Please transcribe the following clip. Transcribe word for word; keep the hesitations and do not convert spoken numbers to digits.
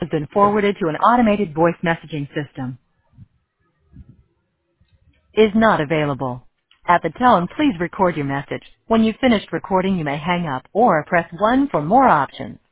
has been forwarded to an automated voice messaging system. Is not available. At the tone, please record your message. When you've finished recording, you may hang up or press one for more options.